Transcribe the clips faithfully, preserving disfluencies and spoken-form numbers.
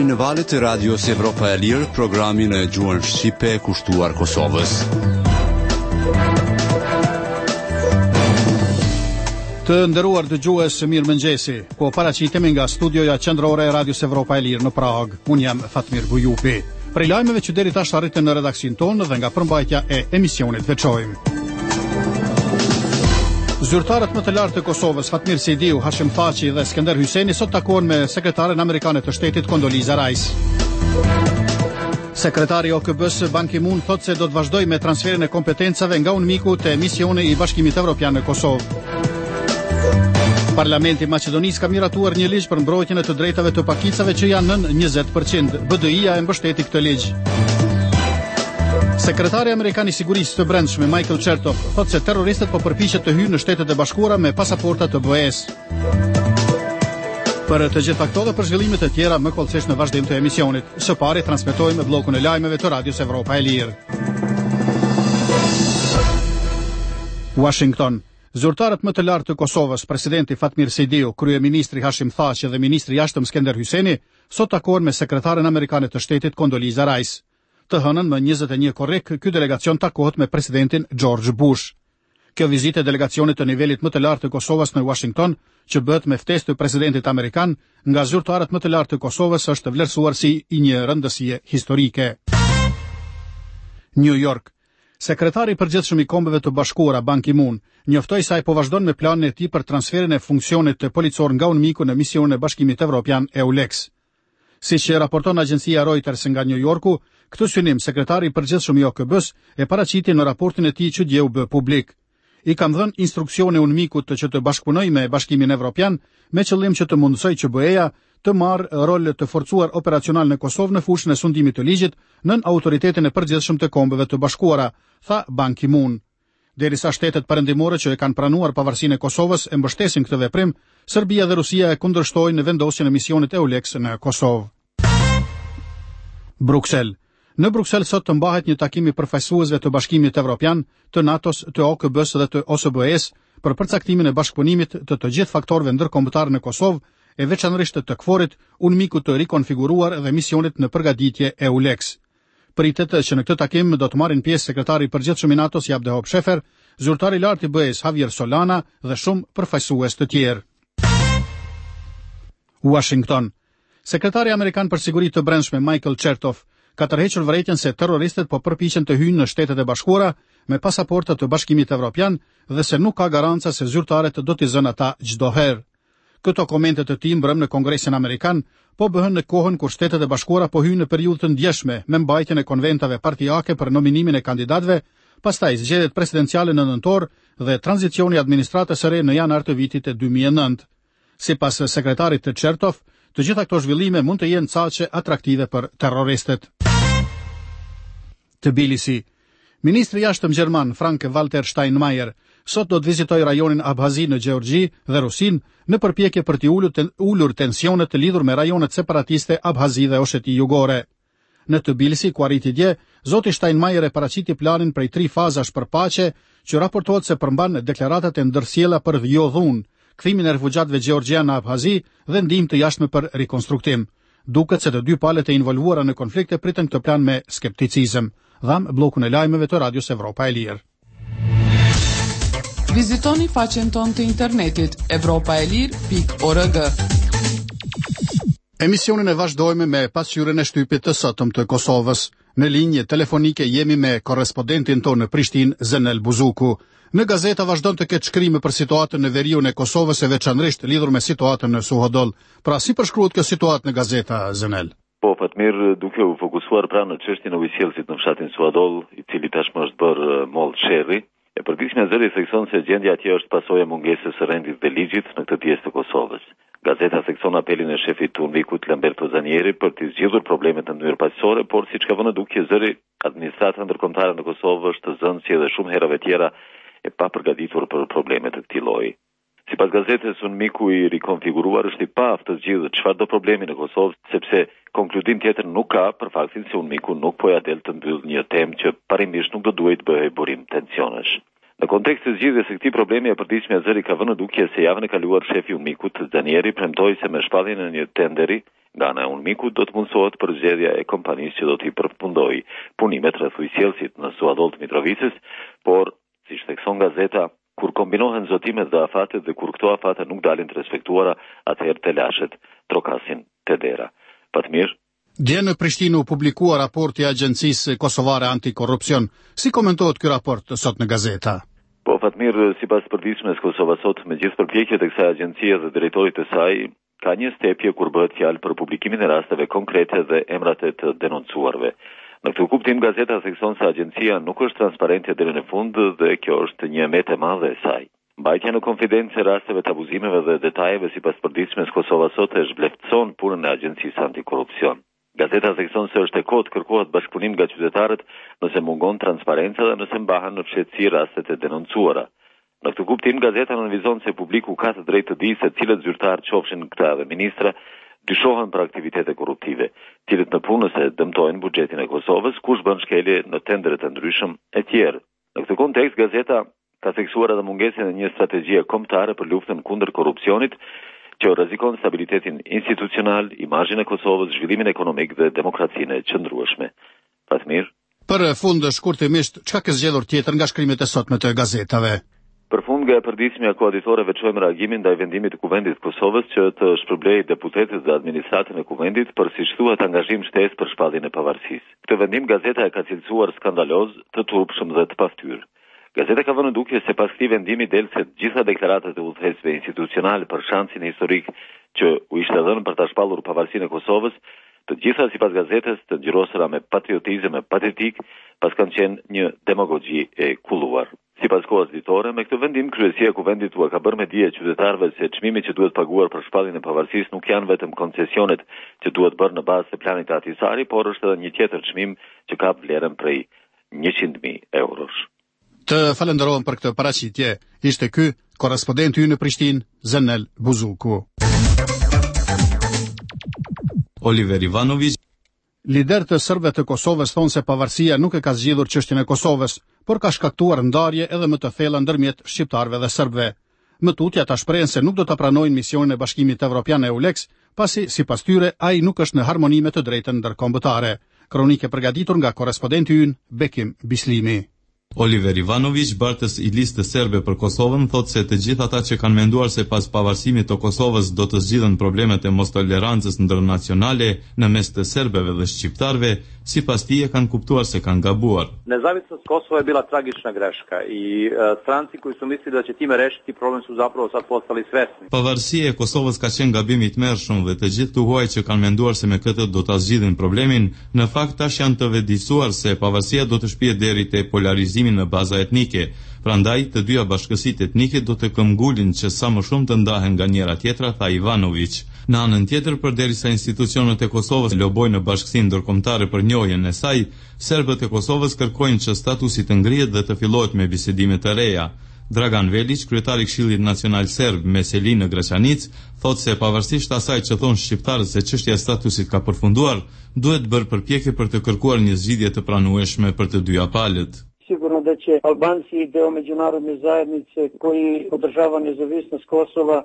në valët e radios Evropa e Lirë, programin e gjuhën shqipe e kushtuar Kosovës. Të nderuar dëgjues, mirëmëngjesi. Po paraqitemi nga studioja qendrore e radios Evropa e Lirë në Prag. Unë jam Fatmir Bujupi. Prej lajmeve që deri tash arritën në redaksin tonë dhe nga përmbajtja e emisionit veçojmë. Zyrtarët më të lartë të Kosovës, Fatmir Sejdiu, Hashim Thaçi dhe Skender Hysseni sot takuan me sekretaren amerikane të shtetit Condoleezza Rice. Sekretari o K B-s Ban Ki-moon thotë se do të vazhdojë me transferin e kompetencave nga UNMIK-u te misioni i Bashkimit Evropian në Kosovë. Parlamenti i Maqedonisë ka miratuar një ligj për mbrojtjen e të drejtave të pakicave që janë nën njëzet përqind. B D I-ja e mbështeti këtë ligj. Sekretari amerikan i sigurisë të brendshme Michael Chertoff thotë se terroristët po përpiqen të hyjnë në Shtetet e Bashkuara me pasaporta të B E-s. Për të gjitha këto dhe për zhvillimet e tjera më kollësisht në vazhdim të emisionit. Së pari transmetojmë bllokun e lajmeve të Radios Evropa e Lirë. Washington. Zyrtarët më të lartë të Kosovës, presidenti Fatmir Sejdiu, kryeministri Hashim Thaçi dhe ministri i jashtëm Skender Hysseni, sot takuan me sekretaren amerikane të shtetit Condoleezza Rice. Të hënën më njëzet e një korrik, ky delegacion takohet me presidentin George Bush. Kjo vizitë e delegacionit të nivelit më të lartë të Kosovës në Washington, që bëhet me ftesë të presidentit amerikan, nga zyrtarët më të lartë të Kosovës është vlerësuar si i një rëndësie historike. New York. Sekretari i përgjithshëm i Kombeve të Bashkuara Ban Ki-moon njoftoi se ai po vazhdon me planin e tij për transferin e funksionit të policor nga UNMIK-u në misionin e Bashkimit Evropian EULEX. Siç e raporton agjencia Reuters nga New Yorku, këtë synim sekretari i përgjithshëm i O K B-s e paraqiti në raportin e tij që dje u bë publik. I kam dhënë instruksione UNMIK-ut të që të bashkëpunojë me Bashkimin Evropian me qëllim që të mundsojë që B E-ja të marrë rol të forcuar operacional në Kosovë në fushën e sundimit të ligjit nën autoritetin e përgjithshëm të Kombeve të Bashkuara, tha Ban Ki-moon. Derisa shtetet perëndimore që e kanë pranuar pavarësinë e Kosovës e mbështesin këtë veprim, Serbia dhe Rusia e kundërshtojnë vendosjen e misionit EULEX në Kosovë. Bruksel. Në Bruksel sot të mbahet një takim i përfaqësuesve të Bashkimit Evropian, të NATO-s, të O K B-s dhe të O S B E-s për përcaktimin e bashkëpunimit të të gjithë faktorëve ndërkombëtar në Kosovë, e veçanërisht të KFOR-it, UNMIK-ut të rikonfiguruar dhe misionit në përgatitje EULEX. Pritet që në këtë takim do të marrin pjesë sekretari i përgjithshëm i NATO-s Jabdehop Shefer, zyrtari i lartë i B E-s Javier Solana dhe shumë përfaqësues të tjerë. Washington. Sekretari amerikan për siguri të brendshme Michael Chertoff ka tërhequr vërejtjen se terroristët po përpiqen të hyjnë në Shtetet e Bashkuara me pasaporta të Bashkimit Evropian dhe se nuk ka garanca se zyrtarët do t'i zënë ata çdo herë. Këto komente të tij mbrëm në Kongresin Amerikan po bëhen në kohën kur Shtetet e Bashkuara po hyjnë në periudhë të ndjeshme me mbajtjen e konventave partijake për nominimin e kandidatëve, pastaj zgjedhjet presidenciale në nëntor dhe tranzicioni i administratës së re në janar të vitit e dy mijë e nëntë. Sipas sekretarit të Chertoff, të gjitha këto zhvillime mund të jenë caqe atraktive për terroristët. Tbilisi. Ministri i jashtëm gjerman Frank-Walter Steinmeier sot do të vizitojë rajonin Abhazi në Gjeorgji dhe Rusin në përpjekje për t'i ulur, ten, ulur tensionet të lidhur me rajonet separatiste Abhazi dhe Osheti Jugore. Në Tbilisi, ku arriti dje, zoti Steinmeier e paraqiti planin prej tri fazash për paqe që raportohet se përmban deklaratat e ndërsjella për jo dhunë, kthimin e refugjatëve gjeorgjian në Abhazi dhe ndihmë të jashtme për rikonstruktim. Duket se të dy palët e involuara në konflikte pritën këtë plan me skepticizëm. Dham bllokun e lajmeve të Radios Evropa e Lirë. Vizitoni faqen tonë të internetit evropa e lirë pikë org. Emisionin e vazhdojmë me pasqyrën e shtypit të sotëm të Kosovës. Në linjë telefonike jemi me korrespondentin tonë në Prishtinë, Zenel Buzuku. Në gazeta vazhdon të ketë shkrime për situatën në veriun e Kosovës e veçanërisht lidhur me situatën në Suhodol. Pra si përshkruhet kjo situatë në gazeta, Zenel? Po, Fatmir, duke u fokusuar pra në çështjen e ujësjellësit në fshatin Suhodol, i cili tashmë është bërë mollë sherrri, e përditshmja e zëri thekson se gjendja atje është pasojë e mungesës së rendit dhe ligjit në këtë pjesë të Kosovës. Gazeta thekson apelin e shefit të UNMIK-ut Lamberto Zanieri për të zgjidhur problemet në mënyrë paqësore, por siç ka vënë dukje zëri, administrata ndërkombëtare në Kosovë është zënë si edhe shumë herave tjera e pa përgatitur për probleme të këtij lloji. Sipas gazetës, UNMIK-u i rikonfiguruar është i paaft të zgjidhë çfarëdo problemi në Kosovë, sepse konkludim tjetër nuk ka për faktin se UNMIK-u nuk po ja del të mbyllë një temë që parimisht nuk do duhet të bëhej burim tensionesh. Në kontekst të zgjidhjes së këtij problemi, e përditshme e zëri ka vënë dukje se javën e kaluar shefi i UNMIK-ut Zanieri premtoi se me shpalljen e një tenderi Nga ana e Unmikut do të mundësohet përgjedhja e kompanisë që do t'i përfundojë punimet rreth ujësiellësit në Suadol të Mitrovicës, por siç thekson gazeta, kur kombinohen zotimet dhe afatet dhe kur këto afate nuk dalin të respektuara, atëherë telashet trokasin te dera. Fatmir. Dje në Prishtinë u publikua raporti i Agjencisë Kosovare Antikorrupsion. Si komentohet ky raport sot në gazeta? Po Fatmir, sipas përditshmës Kosova Sot, me gjithë përpjekjet e kësaj agjencie dhe drejtorit të saj, ka një stepje kur bëhet fjalë për publikimin e rasteve konkrete dhe emrat e të denoncuarve. Në këtë kuptim, gazeta thekson se agjencia nuk është transparente deri në fund dhe kjo është një emet e madhe e saj. Mbajtja në konfidencë e rasteve të abuzimeve dhe detajeve sipas përditshmës Kosova Sot e zhvlerëson punën e Agjencisë Antikorrupsion. Gazeta thekson se është e kotë kërkohet bashkëpunim nga qytetarët nëse mungon transparenca dhe nëse mbahen në fshehtësi rastet e denoncuara. Në këtë kuptim, gazeta nënvizon se publiku ka të drejtë të dijë se cilët zyrtarë, qofshin këta dhe ministra, dyshohen për aktivitete korruptive, cilët në punë se dëmtojnë buxhetin e Kosovës, kush bën shkelje në tendere të ndryshëm e tjerë. Në këtë kontekst, gazeta ka theksuar edhe mungesën e një strategjie kombëtare për luftën kundër korrupsionit, që rrezikon stabilitetin institucional, imazhin e Kosovës, zhvillimin ekonomik dhe demokracinë e qëndrueshme. Fatmir. Për fund shkurtimisht, çka ke zgjedhur tjetër nga shkrimet e sotme të gazetave? Për fund nga e përditshmja koaditore veçojmë reagimin ndaj vendimit të Kuvendit të Kosovës që të shpërblej deputetët dhe administratën e Kuvendit për siç thuhet angazhim shtesë për shpalljen e pavarësisë. Këtë vendim gazeta e ka cilësuar skandaloz, të turpshëm dhe të paftyrë. Gazeta ka vënë duke se pas këtij vendimi del se gjitha deklaratat e udhëheqësve institucional për shansin historik që u ishte dhënë për ta shpallur pavarësinë e Kosovës, të gjitha sipas gazetës të ngjyrosura me patriotizëm e patetik, pas kanë qenë një demagogji e kulluar. Sipas kohës ditore, me këtë vendim kryesia e Kuvendit u ka bërë me dije qytetarëve se çmimi që duhet paguar për shpalljen e pavarësisë nuk janë vetëm koncesionet që duhet bërë në bazë të planit të Ahtisari, por është edhe një tjetër çmim që ka vlerën prej njëqind mijë eurosh. Të falenderojmë për këtë paraqitje. Ishte ky korrespondenti ynë në Prishtinë, Zenel Buzuku. Oliver Ivanović. Liderët e serbëve të Kosovës thonë se pavarësia nuk e ka zgjidhur çështjen e Kosovës, por ka shkaktuar ndarje edhe më të thella ndërmjet shqiptarëve dhe serbëve. Më tutje ata shprehen se nuk do ta pranojnë misionin e Bashkimit Evropian EULEX, pasi sipas tyre ai nuk është në harmoni me të drejtën ndërkombëtare. Kronikë përgatitur nga korrespondenti ynë Bekim Bislimi. Oliver Ivanović, bartës i listës serbe për Kosovën, thotë se të gjithë ata që kanë menduar se pas pavarësimit të Kosovës do të zgjidhen problemet e mostolerancës ndërnacionale në mes të serbeve dhe shqiptarve, sipas tij e kanë kuptuar se kanë gabuar. Nezavisnost Kosova je bila tragična greška i uh, stranci koji su mislili da će time rešiti problem su zapravo sad postali svesni. Pavarësia e Kosovës ka qenë gabim i tmerrshëm dhe të gjithë të huaj që kanë menduar se me këtë do ta zgjidhin problemin, në fakt tash janë të vetëdijsuar se pavarësia do të shpihet deri te polarizimi në baza etnike. Prandaj, të dyja bashkësitë etnike do të këmbgulin që sa më shumë të ndahen nga njëra tjetra, tha Ivanović. Në anën tjetër, përderisa institucionet e Kosovës lobojnë në bashkësinë ndërkombëtare për njohjen e saj, serbët e Kosovës kërkojnë që statusi të ngrihet dhe të fillohet me bisedime të reja. Dragan Velić, kryetari i Këshillit Nacional Serb me Selin në Graçanic, thotë se pavarësisht asaj që thonë shqiptarët se çështja e statusit ka përfunduar, duhet bërë përpjekje për të kërkuar një zgjidhje të pranueshme për të dyja palët. Sigurno da će Albanci i deo međunarodne zajednice koji podržava nezavisnost Kosova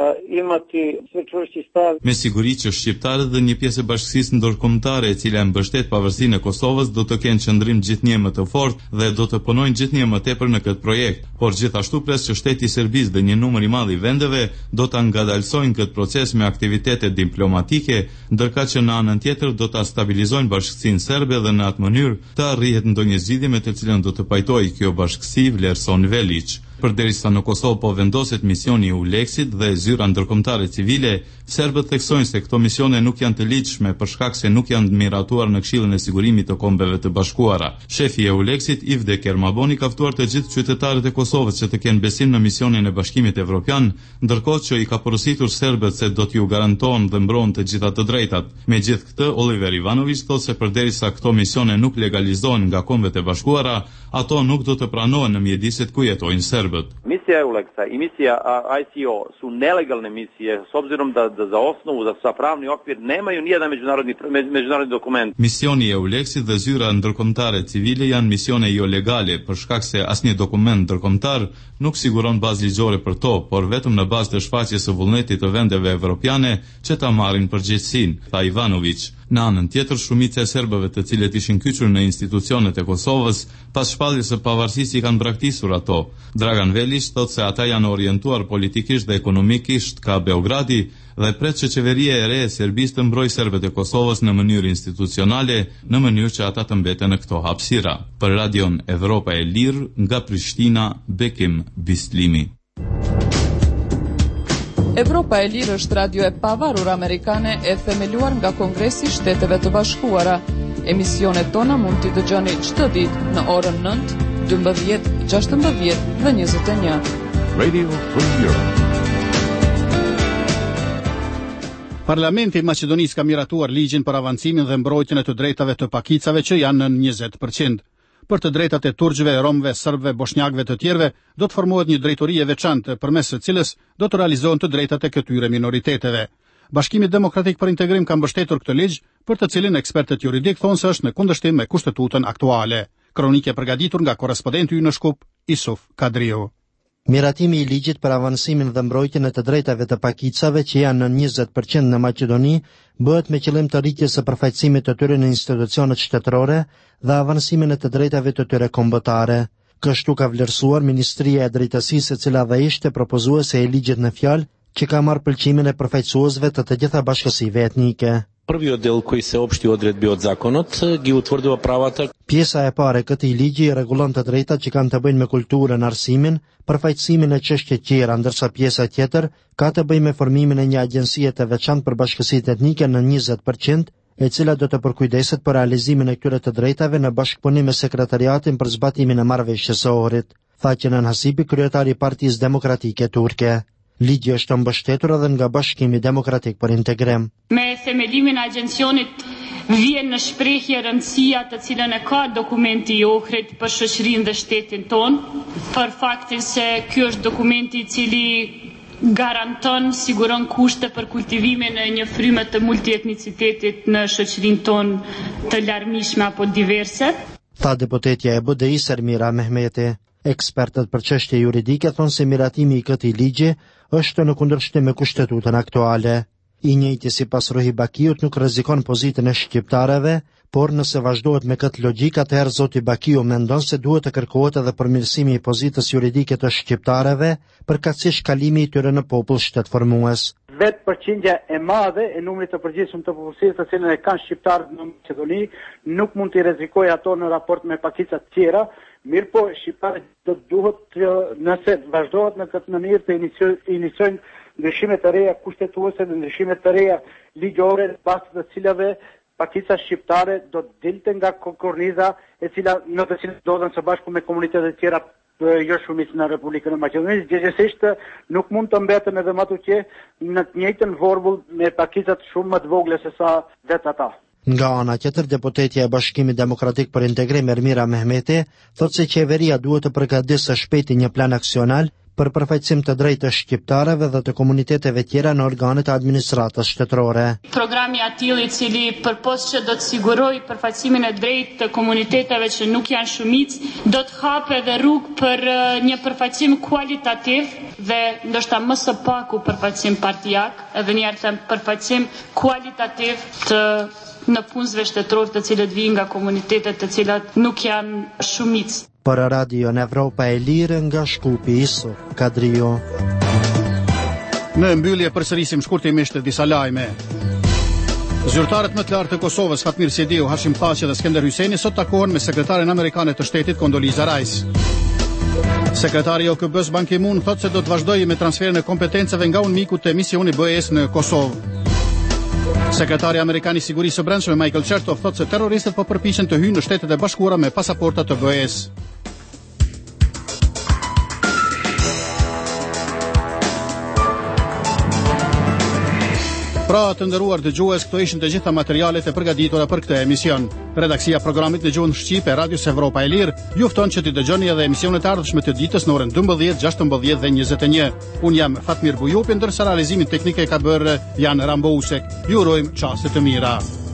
imati sve čvršći stav. Me siguri që shqiptarët dhe një pjesë e bashkësisë ndërkombëtare e cila e mbështet pavarësinë e Kosovës do të kenë qëndrim gjithnjë më të fortë dhe do të punojnë gjithnjë më tepër në këtë projekt, por gjithashtu pres që shteti i Serbisë dhe një numër i madh i vendeve do ta ngadalsojnë këtë proces me aktivitete diplomatike, ndërkaq që në anën tjetër do ta stabilizojnë bashkësinë serbe dhe në atë mënyrë të arrihet ndonjë zgjidhje me të cilën do të pajtoj kjo bashkësi, vlerëson Velić. Përderisa në Kosovë po vendoset misioni i EULEX-it dhe zyra ndërkombëtare civile, serbët theksojnë se këto misione nuk janë të ligjshme për shkak se nuk janë miratuar në Këshillin e Sigurimit të Kombeve të Bashkuara. Shefi i EULEX-it, Ivde Kermaboni, ka ftuar të gjithë qytetarët e Kosovës që të kenë besim në misionin e Bashkimit Evropian, ndërkohë që i ka porositur serbët se do t'ju garantohen dhe mbrohen të gjitha të drejtat. Megjithë këtë, Oliver Ivanović thotë se përderisa këto misione nuk legalizohen nga Kombet e Bashkuara, ato nuk do të pranohen në mjediset ku jetojnë serbët. serbët. Misija EULEX-a i misija I C O su nelegalne misije s obzirom da, da za osnovu, da sa pravni okvir nemaju nijedan međunarodni, međunarodni dokument. Misioni EULEX-it dhe zyra ndërkombëtare civile janë misione jo legale për shkak se asnjë dokument ndërkombëtar nuk siguron bazë ligjore për to, por vetëm në bazë të shfaqjes së vullnetit të vendeve evropiane që ta marrin përgjegjësinë, tha Ivanović. Në anën tjetër, shumica e serbëve të cilët ishin kyçur në institucionet e Kosovës, pas shpalljes së pavarësisë i kanë braktisur ato. Dragan Velić thotë se ata janë orientuar politikisht dhe ekonomikisht ka Beogradi dhe pret që qeveria e re e Serbisë të mbrojë serbët e Kosovës në mënyrë institucionale, në mënyrë që ata të mbeten në këto hapësira. Për Radion Evropa e Lirë, nga Prishtina, Bekim Bislimi. Evropa e Lirë është radio e pavarur amerikane e themeluar nga Kongresi i Shteteve të Bashkuara. Emisionet tona mund t'i dëgjoni çdo ditë në orën nëntë, dymbëdhjetë, gjashtëmbëdhjetë dhe njëzet e një. Radio Free Europe. Parlamenti i Maqedonisë ka miratuar ligjin për avancimin dhe mbrojtjen e të drejtave të pakicave që janë në njëzet përqind. Për të drejtat e turqëve, romëve, serbëve, bosnjakëve të tjerëve, do të formohet një drejtori e veçantë përmes së cilës do të realizohen të drejtat e këtyre minoriteteve. Bashkimi Demokratik për Integrim ka mbështetur këtë ligj, për të cilin ekspertët juridik thonë se është në kundërshtim me kushtetutën aktuale. Kronikë e përgatitur nga korrespondenti ynë në Shkup, Isuf Kadriu. Miratimi i ligjit për avancimin dhe mbrojtjen e të drejtave të pakicave që janë në njëzet përqind në Maqedoni bëhet me qëllim të rritjes së përfaqësimit të tyre në institucionet shtetërore dhe avancimin e të drejtave të tyre kombëtare. Kështu ka vlerësuar Ministria e Drejtësisë, e cila dhe ishte propozuese e ligjit në fjalë, që ka marrë pëlqimin e përfaqësuesve të të gjitha bashkësive etnike. Prvi odel koji se opšti odredbi od zakonot gi utvrdila pravata. Pjesa e parë e këtij ligji rregullon të drejtat që kanë të bëjnë me kulturën, arsimin, përfaqësimin e çështjeve të tjera, ndërsa pjesa tjetër ka të bëjë me formimin e një agjencie të veçantë për bashkësitë etnike në njëzet përqind, e cila do të përkujdeset për realizimin e këtyre të drejtave në bashkëpunim me sekretariatin për zbatimin e marrëveshjes së Ohrit, tha Kenan Hasibi, kryetari i Partisë Demokratike Turke. Ligji është mbështetur edhe nga Bashkimi Demokratik për Integrim. Me themelimin e agjencionit vjen në shprehje rëndësia të cilën e ka dokumenti i Ohrit për shoqërinë dhe shtetin ton, për faktin se ky është dokumenti i cili garanton, siguron kushte për kultivimin e një fryme të multietnicitetit në shoqërinë ton të larmishme apo diverse. Tha deputetja e B D I-s Ermira Mehmeti. Ekspertët për çështje juridike thonë se miratimi i këtij ligji është në kundërshtim me kushtetutën aktuale. I njëjti sipas Ruhi Bakiut nuk rrezikon pozitën e shqiptarëve, por nëse vazhdohet me këtë logjik, atëherë zoti Bakiu mendon se duhet të kërkohet edhe përmirësimi i pozitës juridike të shqiptarëve, përkatësisht kalimi i tyre në popull shtetformues. Vetë përqindja e madhe e numrit të përgjithshëm të popullsisë të cilën e kanë shqiptarët në Maqedoni nuk mund t'i rrezikojë ato në raport me pakica të tjera. Mirë po, shqiptarët do duhet, nëse vazhdohet në këtë mënyrë, të iniciojnë ndryshime të reja kushtetuese dhe ndryshime të reja ligjore, pas të cilave pakica shqiptare do të dilte nga korniza e cila në të cilën ndodhen së bashku me komunitetet e tjera jo shumicë në Republikën e Maqedonisë. Gjithsesi nuk mund të mbeten edhe më të në të njëjtën vorbull me pakicat shumë më të vogla se sa vet ata. Nga ana tjetër, deputetja e Bashkimit Demokratik për Integrim Ermira Mehmeti thotë se qeveria duhet të përgatisë së shpejti një plan aksional për përfaqësim të drejtë të shqiptarëve dhe të komuniteteve tjera në organet e administratës shtetërore. Programi atill i cili përpos që do të sigurojë përfaqësimin e drejtë të komuniteteve që nuk janë shumicë, do të hapë edhe rrugë për një përfaqësim kualitativ dhe ndoshta më së paku përfaqësim partijak, edhe një herë them përfaqësim kualitativ të në punësve shtetëror të cilët vijnë nga komunitetet të cilat nuk janë shumicë. Për Radion Evropa e Lirë nga Shkupi, Isuf Kadriu. Në mbyllje përsërisim shkurtimisht disa lajme. Zyrtarët më të lartë të Kosovës, Fatmir Sejdiu, Hashim Thaçi dhe Skender Hyjseni, sot takohen me sekretaren amerikane të shtetit Condoleezza Rice. Sekretari i O K B-s Ban Ki-moon thotë se do të vazhdojë me transferin e kompetencave nga UNMIK-u te misioni B E S në Kosovë. Sekretari Amerikan i Sigurisë së Brendshme Michael Chertoff thotë se terroristët po përpiqen të hyjnë në Shtetet e Bashkuara me pasaporta të B E S. Pra të nderuar dëgjues, këto ishin të gjitha materialet e përgatitura për këtë emision. Redaksia e programit në gjuhën shqipe e Radios Evropa e Lirë ju fton që të dëgjoni edhe emisionet e ardhshme të ditës në orën dymbëdhjetë, gjashtëmbëdhjetë dhe njëzet e një. Unë jam Fatmir Bujupi, ndërsa realizimin teknik e ka bërë Jan Rambousek. Ju urojmë çaste të mira.